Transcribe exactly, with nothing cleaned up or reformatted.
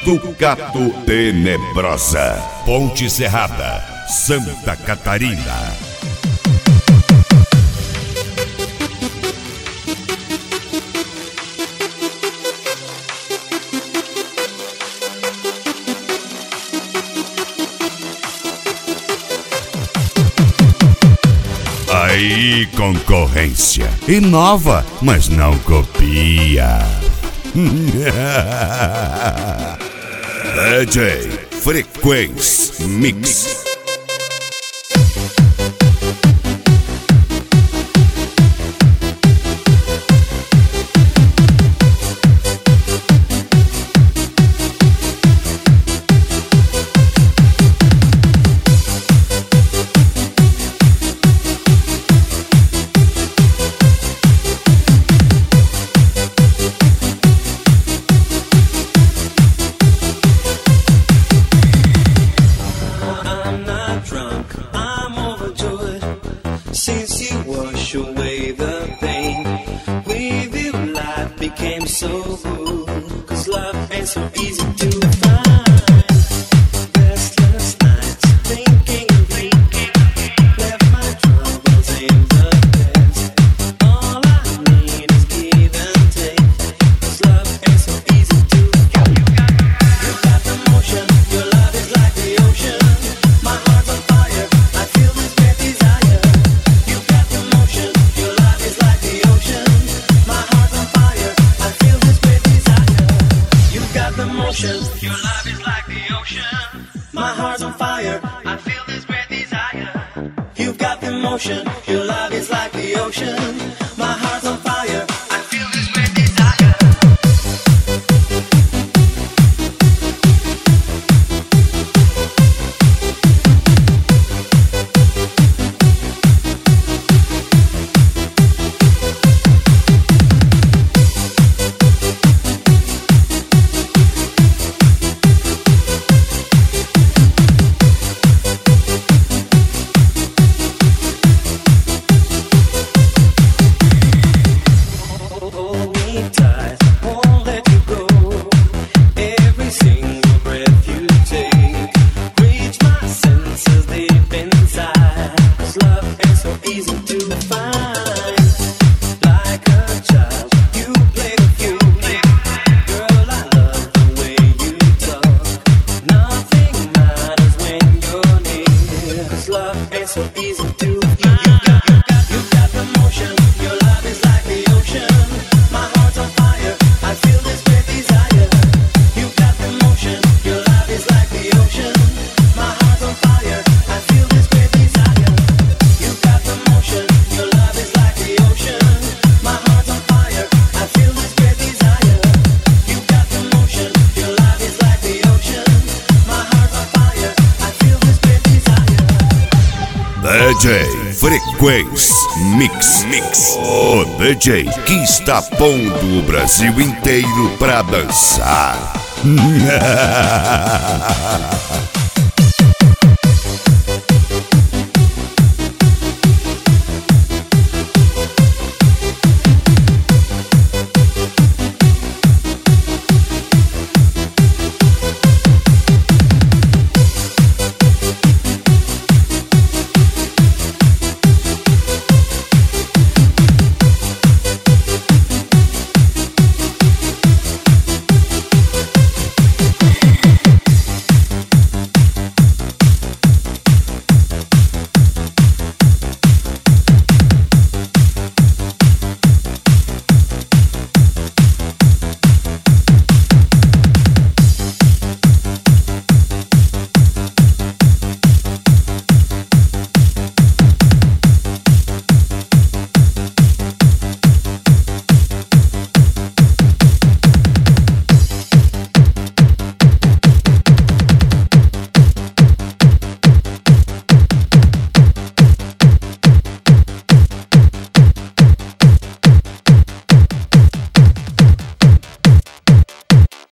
Ducato Tenebrosa, Ponte Serrada, Santa Catarina. Aí, concorrência. Inova, mas não copia. D J Frequência Mix. Since you wash away the pain, with you life became so good. Cause love ain't so easy to find. Restless nights, thinking, thinking, left my troubles in the past. All I need is give and take. Cause love ain't so easy to find. You got the motion, your love is like the ocean. My heart's on fire, I feel this great desire. Your love is like the ocean. My heart's on fire. I feel this great desire. You've got the motion. Your love is like the ocean. My heart's on fire. I feel this great desire. D J Frequência Mix, Mix, o D J que está pondo o Brasil inteiro pra dançar.